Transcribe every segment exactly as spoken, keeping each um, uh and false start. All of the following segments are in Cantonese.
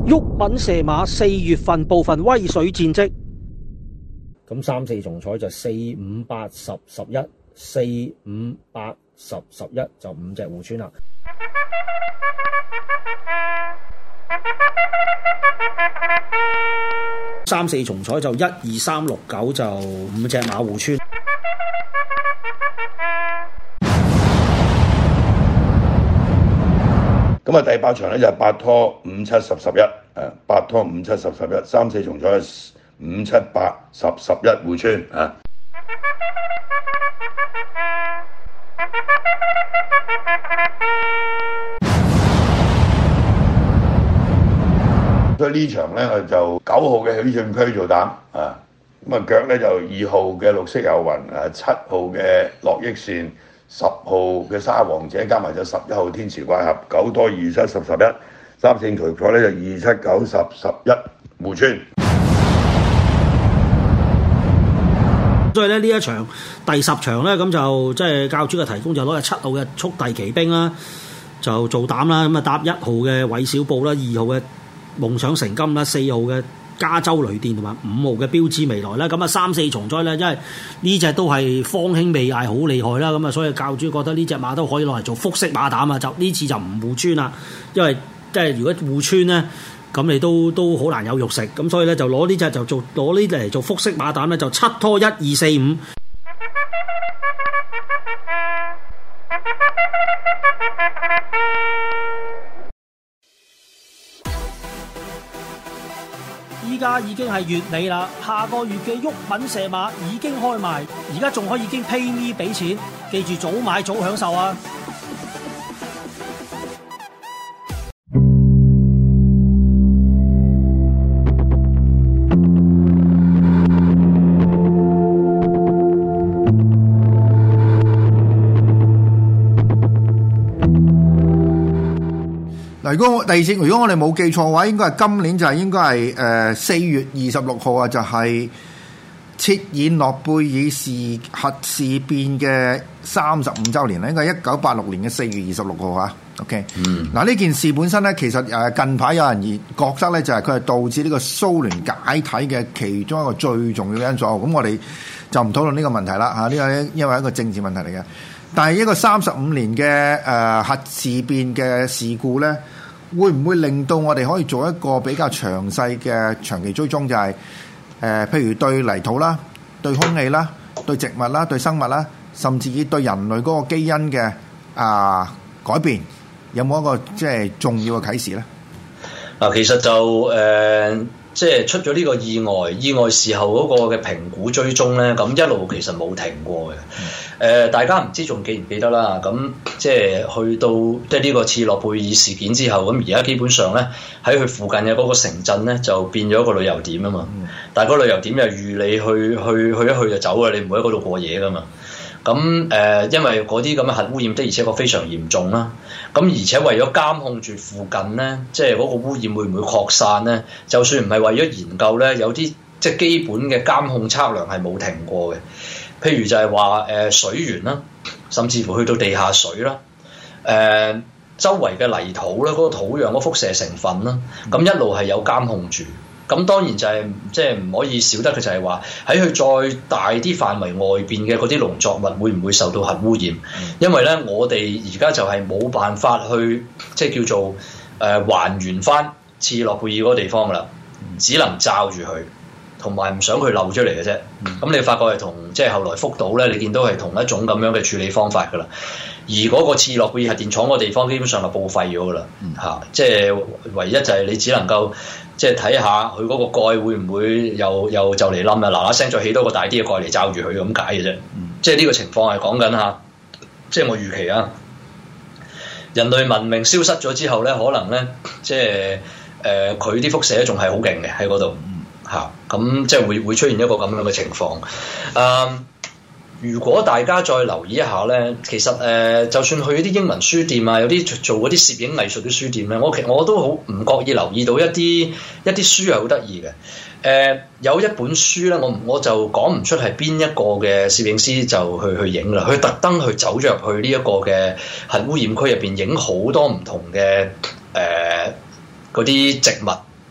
毓民射馬四月份部分威水戰績。 咁三四重彩就四五八十十一，四五八十十一就五隻互穿啦。三四重彩就一二三六九就五隻馬互穿。 咁啊，第八場咧就係八拖五七十十一，誒八拖五七十十一，三四重彩五七八十十一互穿啊。所以呢場咧我就九號嘅許進區做膽啊，咁啊腳咧就二號嘅綠色有雲，誒七號嘅樂益線，十號嘅沙王者，加埋咗十一號天池怪俠，九多二七十十一，三四重彩咧就二七九十十一互穿。 所以咧呢一場第十場咧咁就即係教主嘅提供就攞隻七號嘅速遞奇兵啦，就做膽啦，咁啊搭一號嘅韋小布啦，二號嘅夢想成金啦，四號嘅加州雷電同埋五號嘅標誌未來啦，咁啊三四重災咧，因為呢隻都係方興未艾，好厲害啦，咁啊所以教主覺得呢隻馬都可以攞嚟做複式馬膽啊，就呢次就唔互穿啦，因為即係如果互穿咧，咁你都都好難有肉食，咁所以咧就攞呢隻就做攞呢隻嚟做複式馬膽咧，就七拖一二四五。依家已經係月尾啦，下個月嘅毓民射馬已經開賣，而家仲可以經 pay me 俾錢，記住早買早享受啊！ 嗱，如果我第二次，如果我哋冇記錯嘅話，應該係今年就係應該係誒四月二十六號啊，就係切爾諾貝爾事核事變嘅三十五週年啦，應該係一九八六年嘅四月二十六號啊。OK，嗯，嗱呢件事本身咧，其實誒近排有人而覺得咧，就係佢係導致呢個蘇聯解體嘅其中一個最重要嘅因素。咁我哋就唔討論呢個問題啦嚇，呢個因為一個政治問題嚟嘅。但係一個三十五年嘅誒、呃、核事變嘅事故咧，會唔會令到我哋可以做一個比較詳細嘅長期追蹤？就係、是、誒、呃，譬如對泥土啦、對空氣啦、對植物啦、對生物啦，甚至於對人類嗰個基因嘅啊、呃、改變，有冇一個即係重要嘅啟示咧？ 嗱，其實就誒。呃即係出咗呢個意外，意外事後嗰個嘅評估追蹤咧，咁一路其實冇停過嘅。誒、呃，大家唔知仲記唔記得啦？咁即係去到即係呢個切爾諾貝爾事件之後，咁而家基本上咧喺佢附近嘅嗰個城鎮咧就變咗一個旅遊點啊嘛。嗯、但係嗰個旅遊點又預你去去去一去就走啊，你唔會喺嗰度過夜噶嘛。咁誒、呃，因為嗰啲咁嘅核污染的而且確非常嚴重啦。咁而且為咗監控住附近咧，即係嗰個污染會唔會擴散咧？就算唔係為咗研究咧，有啲即係基本嘅監控測量係冇停過嘅。譬如就係話誒水源啦，甚至乎去到地下水啦，誒、呃、周圍嘅泥土啦，嗰、那個土壤嗰輻射成分啦，咁一路係有監控住。咁當然就係即係唔可以少得嘅就係話喺佢再大啲範圍外邊嘅嗰啲農作物會唔會受到核污染？因為咧我哋而家就係冇辦法去即係叫做誒、呃、還原翻切爾諾貝爾嗰個地方噶啦，只能罩住佢，同埋唔想佢漏出嚟嘅啫。咁、嗯、你發覺係同即係後來福島咧，你見到係同一種咁樣嘅處理方法噶啦。而嗰個切爾諾貝爾核電廠個地方基本上係報廢咗噶啦，嚇、嗯！即係唯一就係你只能夠即係睇下佢嗰個蓋會唔會又又就嚟冧啊！嗱嗱聲再起多個大啲嘅蓋嚟罩住佢咁解嘅啫。嗯、即係呢個情況係講緊嚇，即係我預期啊！人類文明消失咗之後咧，可能咧即係誒佢啲輻射咧仲係好勁嘅喺嗰度嚇，咁即係會會出現一個咁樣嘅情況啊！嗯如果大家再留意一下咧，其實誒、呃，就算去啲英文書店啊，有啲做嗰啲攝影藝術嘅書店咧，我其我都好唔覺意留意到一啲一啲書係好得意嘅。誒、呃，有一本書咧，我我就講唔出係邊一個嘅攝影師就去去影啦，佢特登去走咗入去呢一個嘅核污染區入邊影好多唔同嘅誒嗰啲植物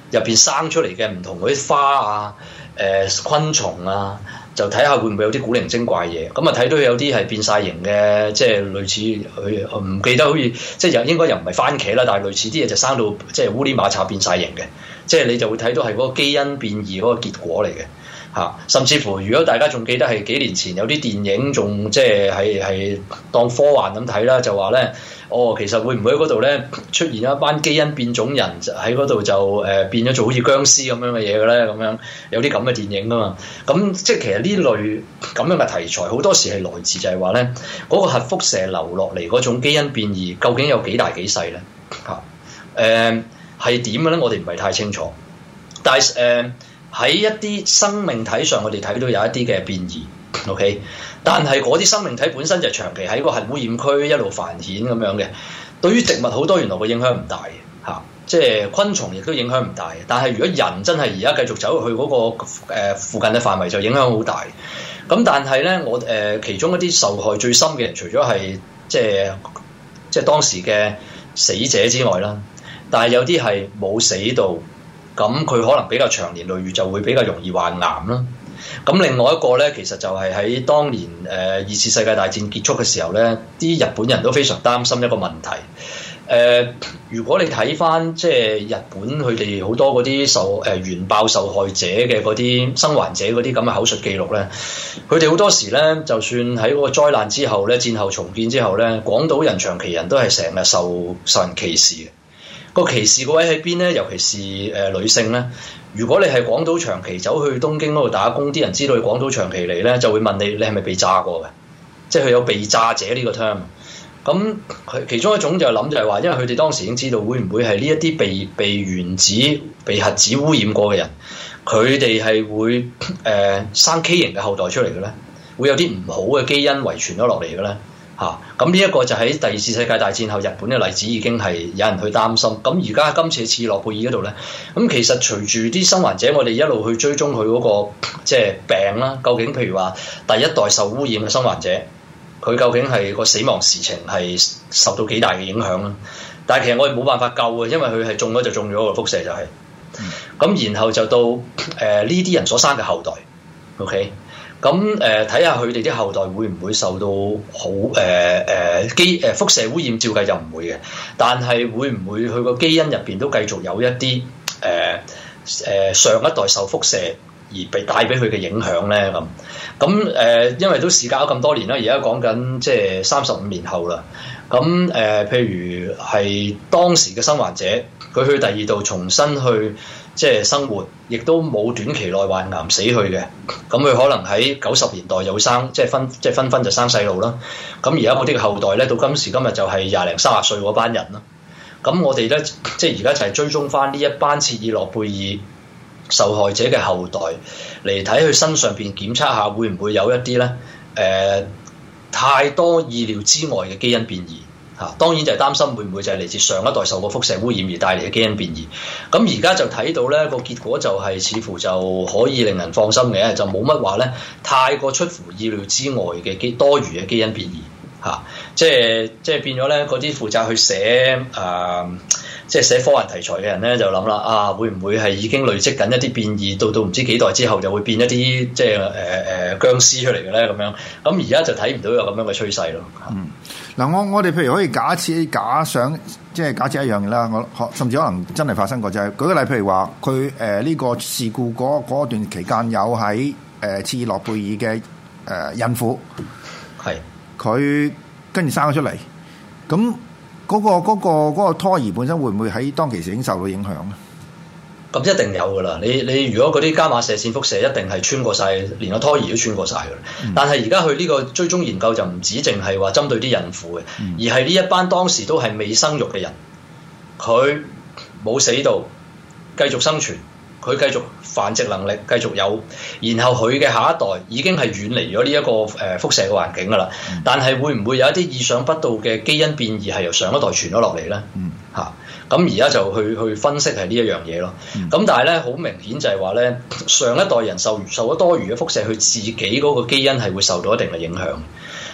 入邊生出嚟嘅唔同嗰啲花啊、誒、呃、昆蟲啊，就睇下會唔會有啲古靈精怪嘢。咁啊睇到有啲係變晒形嘅，即係類似佢唔記得好似即係又應該又唔係番茄啦，但係類似啲嘢就生到即係烏哩馬插變晒形嘅，即係你就會睇到係嗰個基因變異嗰個結果嚟嘅。嚇，甚至乎如果大家仲記得係幾年前有啲電影仲即係係係當科幻咁睇啦，就話咧，哦，其實會唔會喺嗰度咧出現一班基因變種人喺嗰度就誒、呃、變咗做好似僵屍咁樣嘅嘢嘅咧？咁樣有啲咁嘅電影噶嘛？咁即係其實呢類咁樣嘅題材好多時係來自就係話咧嗰個核輻射流落嚟嗰種基因變異究竟有幾大幾細咧？嚇，誒係點嘅咧？我哋唔係太清楚，但係誒。呃喺一啲生命體上，我哋睇到有一啲嘅變異 ，OK， 但係嗰啲生命體本身就長期喺個核污染區一路繁衍咁樣嘅，對於植物好多原來個影響唔大嘅嚇，即係昆蟲亦都影響唔大嘅。但係如果人真係而家繼續走入去嗰、嗰個、呃、附近嘅範圍，就影響好大。咁但係咧，我誒、呃、其中一啲受害最深嘅人，除咗係即係即係當時嘅死者之外啦，但係有啲係冇死到。咁佢可能比較長年累月就會比較容易患癌啦。咁另外一個咧，其實就係喺當年誒、呃、二次世界大戰結束嘅時候咧，啲日本人都非常擔心一個問題。誒、呃，如果你睇返即係日本佢哋好多嗰啲受誒、呃、原爆受害者嘅嗰啲生還者嗰啲咁嘅口述記錄咧，佢哋好多時咧，就算喺嗰個災難之後咧，戰後重建之後咧，廣島人、長崎人都係成日受受人歧視嘅。個歧視個位喺邊咧？尤其是誒、呃、女性咧。如果你係廣島長期走去東京嗰度打工，啲人知道你廣島長期嚟咧，就會問你：你係咪被炸過嘅？即係佢有被炸者呢個 term。咁佢其中一種就係諗就係話，因為佢哋當時已經知道會唔會係呢一啲被被原子、被核子污染過嘅人，佢哋係會誒、呃、生畸形嘅後代出嚟嘅咧，會有啲唔好嘅基因遺傳咗落嚟嘅咧。嚇，咁呢一個就喺第二次世界大戰後日本嘅例子已經係有人去擔心。咁而家今次切爾諾貝爾嗰度咧，咁其實隨住啲生還者，我哋一路去追蹤佢嗰個即係病啦。究竟譬如話第一代受污染嘅生還者，佢究竟係個死亡時程係受到幾大嘅影響啦？但係其實我哋冇辦法救嘅，因為佢係中咗就中咗個輻射就係、是。咁然後就到誒呢啲人所生嘅後代 ，OK。咁誒睇下佢哋啲後代會唔會受到好誒誒基誒輻射污染？照計就唔會嘅，但係會唔會佢個基因入邊都繼續有一啲誒誒上一代受輻射而被帶俾佢嘅影響咧？咁咁誒，因為都時隔咗咁多年啦，而家講緊即係三十五年後啦。咁誒、呃，譬如係當時嘅生還者，佢去第二度重新去即係生活，亦都冇短期內患癌死去嘅。咁佢可能喺九十年代又會生，即係分即係分分就生細路啦。咁而家嗰啲嘅後代咧，到今時今日就係廿零三十歲嗰班人啦。咁我哋咧，即係而家就係追蹤翻呢一班切爾諾貝爾受害者嘅後代嚟睇佢身上邊檢測下，會唔會有一啲咧誒？呃太多意料之外嘅基因變異嚇、啊，當然就係擔心會唔會就係嚟自上一代受過輻射污染而帶嚟嘅基因變異。咁而家就睇到咧個結果就係似乎就可以令人放心嘅，就冇乜話咧太過出乎意料之外嘅基多餘嘅基因變異嚇、啊，即係即係變咗咧嗰啲負責去寫誒。呃即係寫科幻題材嘅人咧，就諗啦，啊會唔會係已經累積緊一啲變異，到到唔知幾代之後就會變一啲即係誒誒殭屍出嚟嘅咧咁樣。咁而家就睇唔到有咁樣嘅趨勢咯。嗯，嗱我我哋譬如可以假設假想，即係假設一樣嘅啦。我甚至可能真係發生過，就係、是、舉個例，譬如話佢誒呢個事故嗰段期間有喺誒切爾諾貝爾嘅誒孕婦，係佢跟住生咗出嚟，咁。嗰、那個嗰、那個那個、胎兒本身會唔會喺當其時已經受到影響咧？咁一定有噶啦！你你如果嗰啲伽馬射線輻射一定係穿過晒，連個胎兒都穿過晒噶啦。嗯、但係而家佢呢個追蹤研究就唔止淨係話針對啲孕婦嘅，嗯、而係呢一班當時都係未生育嘅人，佢冇死到，繼續生存。佢繼續繁殖能力繼續有，然後佢嘅下一代已經係遠離咗呢一個誒輻射嘅環境㗎啦。嗯、但係會唔會有一啲意想不到嘅基因變異係由上一代傳咗落嚟咧？嗯，嚇，咁而家就去去分析係呢一樣嘢咯。咁、嗯、但係咧好明顯就係話咧，上一代人受受咗多餘嘅輻射，佢自己嗰個基因係會受到一定嘅影響。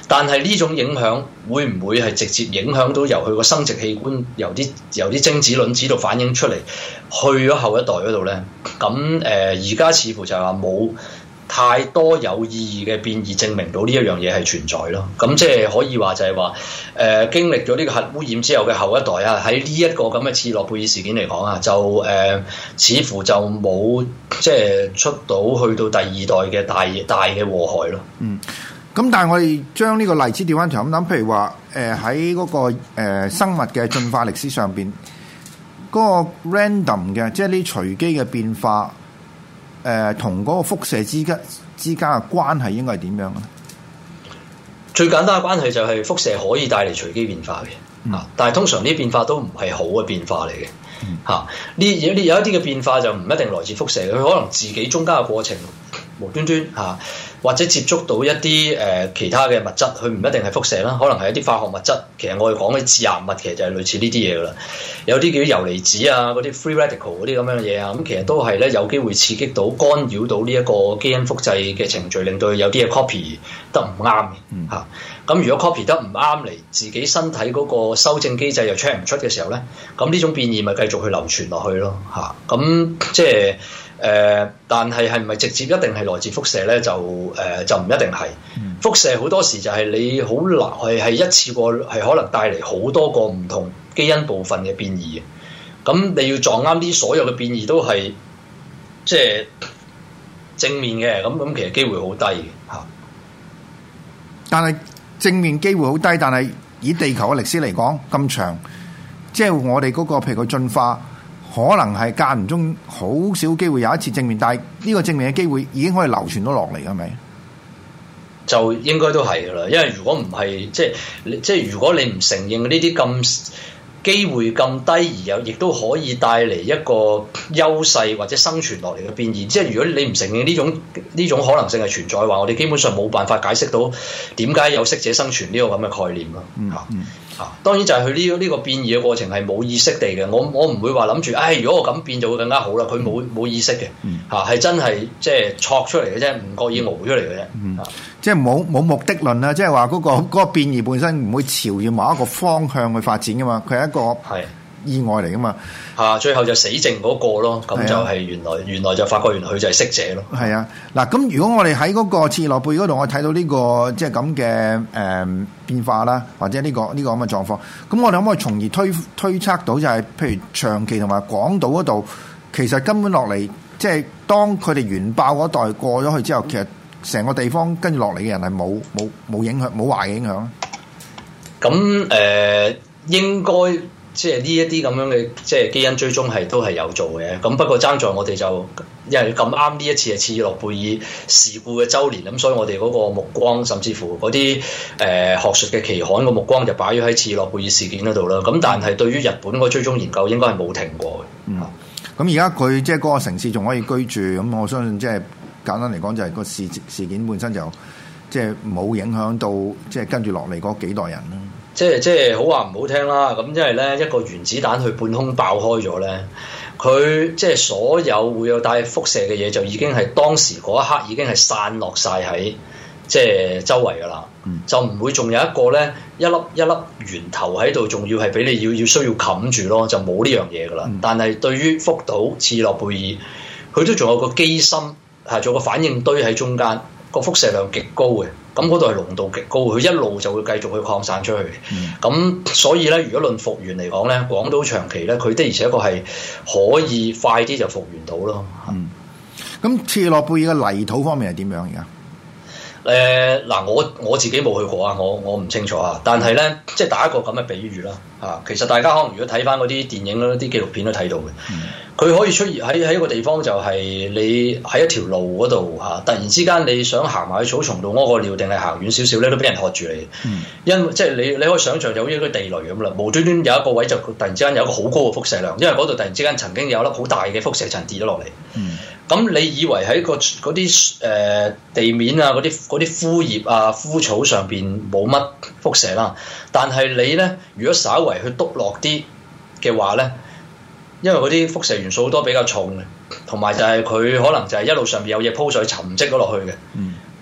但係呢種影響會唔會係直接影響到由佢個生殖器官由啲由啲精子卵子度反映出嚟去咗後一代嗰度咧？咁誒而家似乎就係話冇太多有意義嘅變異證明到呢一樣嘢係存在咯。咁即係可以話就係話誒經歷咗呢個核污染之後嘅後一代啊，喺呢一個咁嘅切諾貝爾事件嚟講啊，就誒、呃、似乎就冇即係出到去到第二代嘅大大嘅禍害咯。 嗯。咁但係我哋將呢個例子調翻轉咁諗，譬如話誒喺嗰個、呃、生物嘅進化歷史上邊，嗰、那個 random 嘅，即係呢隨機嘅變化，誒同嗰個輻射之間之間嘅關係應該係點樣咧？ 最簡單嘅關係就係輻射可以帶嚟隨機變化嘅，嗯、啊！但係通常呢啲變化都唔係好嘅變化嚟嘅，嚇、嗯！呢、啊、有啲有一啲嘅變化就唔一定來自輻射，佢可能自己中間嘅過程無端端嚇。啊或者接觸到一啲誒、呃、其他嘅物質，佢唔一定係輻射啦，可能係一啲化學物質。其實我哋講嘅致癌物，其實就係類似呢啲嘢噶啦。有啲叫遊離子啊，嗰啲 free radical 嗰啲咁樣嘅嘢啊，咁其實都係咧有機會刺激到、干擾到呢一個基因複製嘅程序，令到佢有啲嘢 copy 得唔啱嘅嚇。咁、嗯、如果 copy 得唔啱嚟，自己身體嗰個修正機制又 check 唔出嘅時候咧，咁呢種變異咪繼續去流傳落去咯嚇。咁、啊、即係。誒、呃，但係係唔係直接一定係來自輻射咧？就誒、呃、就唔一定係。嗯、輻射好多時就係你好難係係一次過係可能帶嚟好多個唔同基因部分嘅變異嘅。咁你要撞啱啲所有嘅變異都係即係正面嘅，咁咁其實機會好低嘅嚇。 但係正面機會好低，但係以地球嘅歷史嚟講咁長，即係我哋嗰、那個譬如個進化。可能係間唔中好少機會有一次正面，但係呢個正面嘅機會已經可以流傳到落嚟，係咪？ 就應該都係㗎啦，因為如果唔係，即係即係如果你唔承認呢啲咁機會咁低，而又亦都可以帶嚟一個優勢或者生存落嚟嘅變異，即係如果你唔承認呢種呢種可能性係存在嘅話，我哋基本上冇辦法解釋到點解有適者生存呢個咁嘅概念咯。嚇、嗯嗯啊，當然就係佢呢個呢個變異嘅過程係冇意識地嘅，我我唔會話諗住，唉、哎，如果我咁變就會更加好啦。佢冇冇意識嘅，嚇係、嗯、真係即係錯出嚟嘅啫，唔覺意熬出嚟嘅啫。 嗯，即係冇冇目的論啦，即係話嗰個嗰個變異本身唔會朝住某一個方向去發展噶嘛，佢係一個係意外嚟噶嘛。嚇，最後就死剩嗰個咯，咁就係原來、啊、原來就發覺原來佢就係適者咯。係啊，嗱咁如果我哋喺嗰個切爾諾貝爾嗰度，我睇到呢、這個即係咁嘅誒變化啦，或者呢、這個呢、這個咁嘅狀況，咁我哋可唔可以從而推推測到就係、是、譬如長崎同埋廣島嗰度，其實根本落嚟即係當佢哋原爆嗰代過咗去之後，其實成個地方跟住落嚟嘅人係冇冇冇影響冇壞嘅影響咧？咁誒、呃、應該。即係呢一啲咁樣嘅即係基因追蹤係都係有做嘅，咁不過爭在我哋就因為咁啱呢一次係切爾諾貝爾事故嘅週年，咁所以我哋嗰個目光甚至乎嗰啲誒學術嘅期刊個目光就擺咗喺切爾諾貝爾事件嗰度啦。咁但係對於日本個追蹤研究應該係冇停過嘅。嗯，咁而家佢即係嗰個城市仲可以居住，咁我相信即係簡單嚟講就係個事事件本身就即係冇影響到即係跟住落嚟嗰幾代人啦。即係即係好話唔好聽啦，咁因為咧一個原子彈去半空爆開咗咧，佢即係所有會有帶輻射嘅嘢就已經係當時嗰一刻已經係散落晒喺即係周圍㗎啦，嗯、就唔會仲有一個咧一粒一粒源頭喺度，仲要係俾你要要需要冚住咯，就冇呢樣嘢㗎啦。嗯、但係對於福島、切爾諾貝爾，佢都仲有個機芯係做個反應堆喺中間，個輻射量極高嘅。咁嗰度係濃度極高，佢一路就會繼續去擴散出去。咁、嗯、所以咧，如果論復原嚟講咧，廣島長崎咧，佢的而且確係可以快啲就復原到咯。嗯，咁切爾諾貝爾嘅泥土方面係點樣而家？誒嗱、呃，我我自己冇去過啊，我我唔清楚啊。但係咧，即係打一個咁嘅比喻啦。啊，其實大家可能如果睇翻嗰啲電影啦、啲紀錄片都睇到嘅。佢、嗯、可以出現喺喺一個地方，就係你喺一條路嗰度嚇，突然之間你想行埋去草叢度屙個尿，定係行遠少少咧，都俾人喝住你。嗯、因即係你你可以想象有一個地雷咁啦，無端端有一個位就突然之間有一個好高嘅輻射量，因為嗰度突然之間曾經有一粒好大嘅輻射塵跌咗落嚟。嗯咁你以為喺個嗰啲誒地面啊、嗰啲嗰啲枯葉啊、枯草上邊冇乜輻射啦，但係你咧，如果稍為去篤落啲嘅話咧，因為嗰啲輻射元素好多比較重嘅，同埋就係佢可能就係一路上邊有嘢鋪水沉積咗落去嘅。嗯。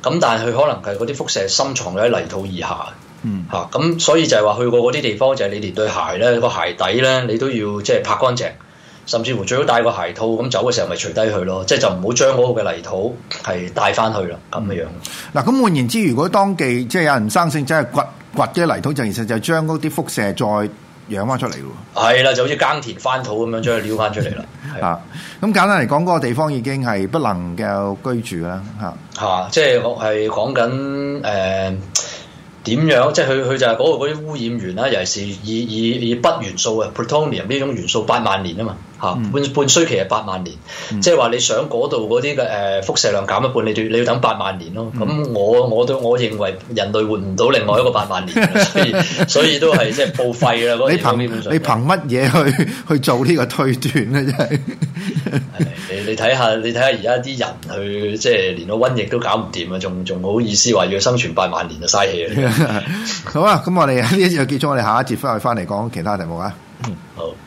咁但係佢可能係嗰啲輻射深藏咗喺泥土以下。 嗯嚇咁、啊、所以就係話去過嗰啲地方，就係你連對鞋咧個鞋底咧，你都要即係拍乾淨，甚至乎最好帶個鞋套，咁走嘅時候咪除低佢咯，即係就唔好將嗰個嘅泥土係帶翻去啦咁嘅樣。 嗱，咁換言之，如果當地即係有人生性真係掘掘嘅泥土，就其實就將嗰啲輻射再養翻出嚟喎。 係啦，就好似耕田翻土咁樣將佢撩翻出嚟啦。 啊，咁簡單嚟講，嗰、那個地方已經係不能夠居住啦。嚇嚇、啊，即係我係講緊誒。點樣？即係佢佢就係嗰個嗰啲污染源啦，尤其是以以以鈈元素啊 plutonium 呢種元素八萬年啊嘛嚇，半半衰期係八萬年，嗯、即係話你想嗰度嗰啲嘅誒輻射量減一半，你要你要等八萬年咯。咁、嗯、我我都我認為人類活唔到另外一個八萬年，所以所以都係即係報廢啦。 你憑你憑乜嘢去去做呢個推斷咧？真係你你睇下你睇下而家啲人去即係連個瘟疫都搞唔掂啊，仲仲好意思話要生存八萬年就嘥氣啊！ 好啊，咁我哋呢一節就結束，我哋下一節翻去翻嚟講其他題目啊。 好。